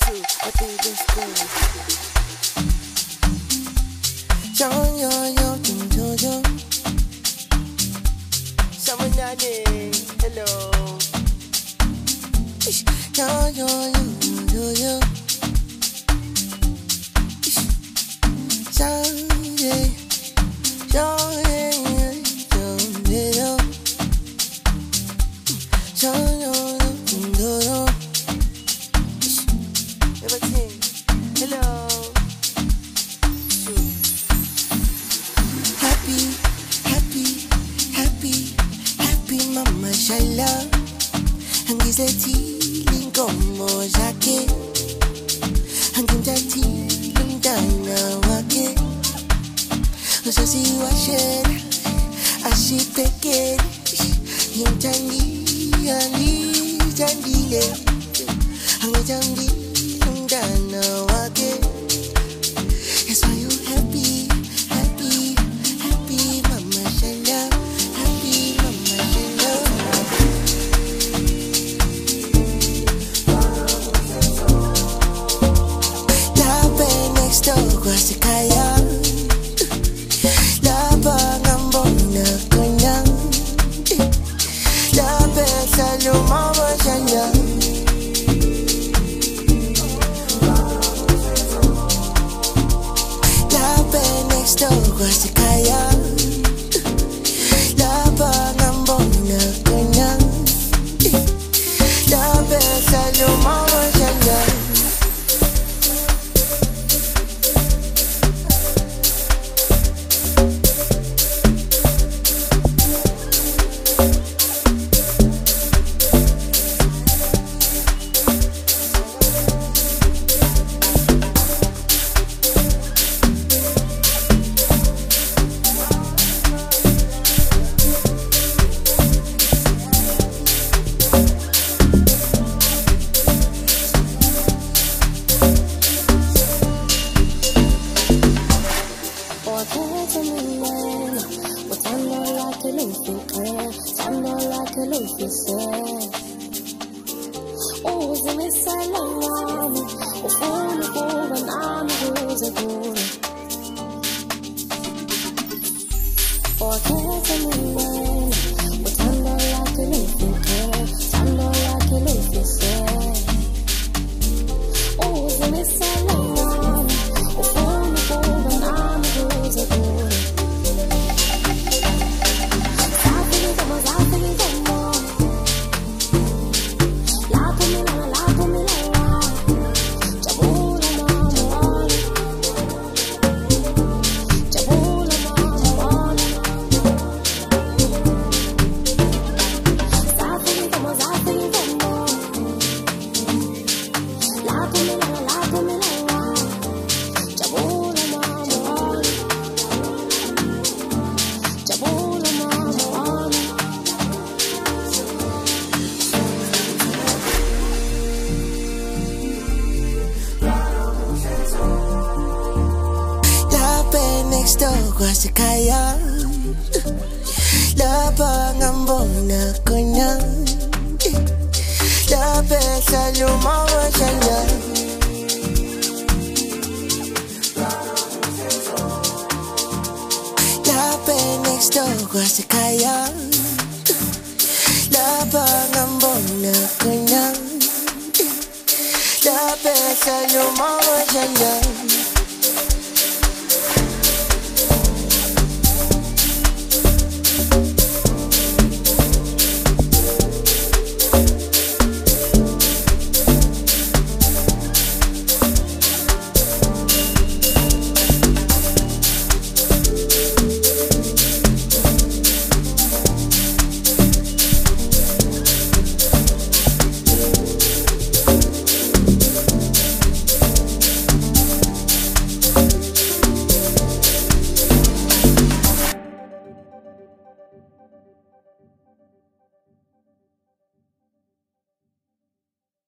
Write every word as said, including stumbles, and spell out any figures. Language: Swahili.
too. I think that's good. Yo, yo, yo, yo, yo. Someone down there. Hello. Yo, yo, yo, yo, yo. Someday. Yo, yeah, yeah, yo, yeah, yo. Yo, yo, yo, yo, yo. Everything. Hello. Happy, happy, happy, happy mama shala. Angizeti lingomo zake. Angimjati lindana wake. Usasi washena ashipekele. Yintani yani jandile. Angijandi lindana wake. That's why you happy, happy, happy mama shala. Happy mama shala. Lape next door kwa sikaya. Lapa ngambona kanya. Lape salo mama shala. Lape next door kwa sikaya. Lapa ngambona kanya. Lape salo mama shala. Kwa sikaya. Lapa ngambona kanya. Lape salo mama shala. Lape next door kwa sikaya. Lapa ngambona kanya. Lape salo mama shala.